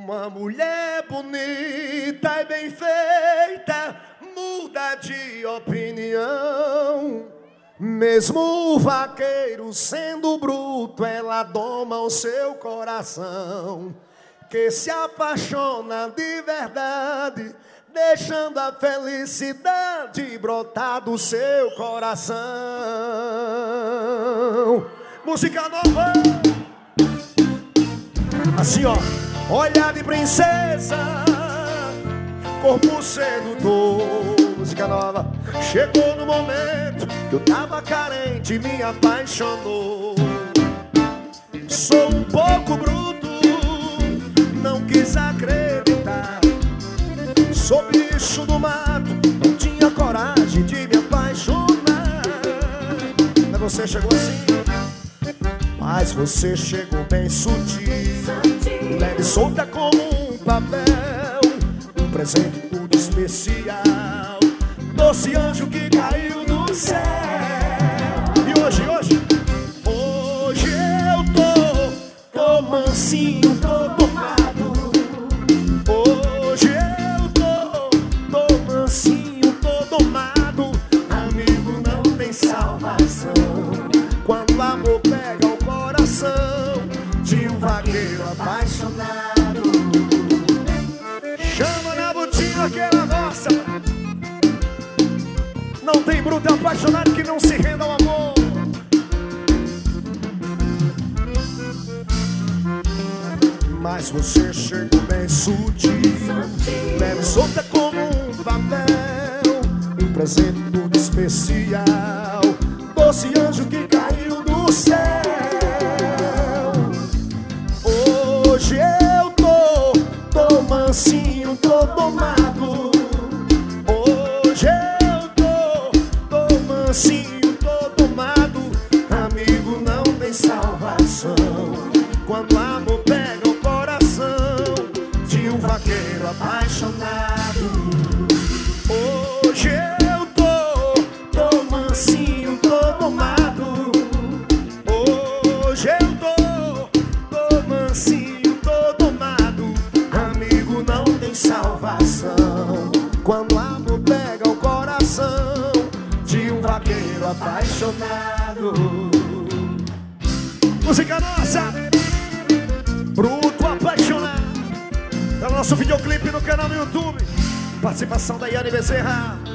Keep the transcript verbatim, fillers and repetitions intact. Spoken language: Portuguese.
Uma mulher bonita e bem feita muda de opinião. Mesmo o vaqueiro sendo bruto, ela doma o seu coração, que se apaixona de verdade, deixando a felicidade brotar do seu coração. Música nova. Assim, ó. Olhar de princesa, corpo sedutor. Música nova. Chegou no momento que eu tava carente e me apaixonou. Sou um pouco bruto, não quis acreditar. Sou bicho do mato, não tinha coragem de me apaixonar. Mas você chegou assim. Mas você chegou bem sutil, leve e solta como um papel, um presente tudo especial, doce anjo que caiu do céu. E hoje, hoje, hoje eu tô, tô mansinho, tô tomado. Hoje eu tô, tô mansinho, tô domado. Amigo, não tem salvação quando o amor pega o coração de um vaqueiro apaixonado. Chama na botina aquela nossa. Não tem bruto apaixonado que não se renda ao amor. Mas você chegou bem sutil, leve e solta como um papel, um presente tudo especial, doce anjo que caiu do céu. Hoje eu tô, tô mansinho, tô domado. Hoje eu tô, tô mansinho, tô domado. Amigo, não tem salvação quando o amor pega o coração de um vaqueiro apaixonado. Hoje eu tô, tô mansinho, tô domado. Hoje eu tô, tô mansinho, tô domado. Amigo, não tem salvação quando o amor pega o coração de um vaqueiro apaixonado. Música nossa, bruto apaixonado. Tá no nosso videoclipe no canal no YouTube. Participação da Yane Bezerra.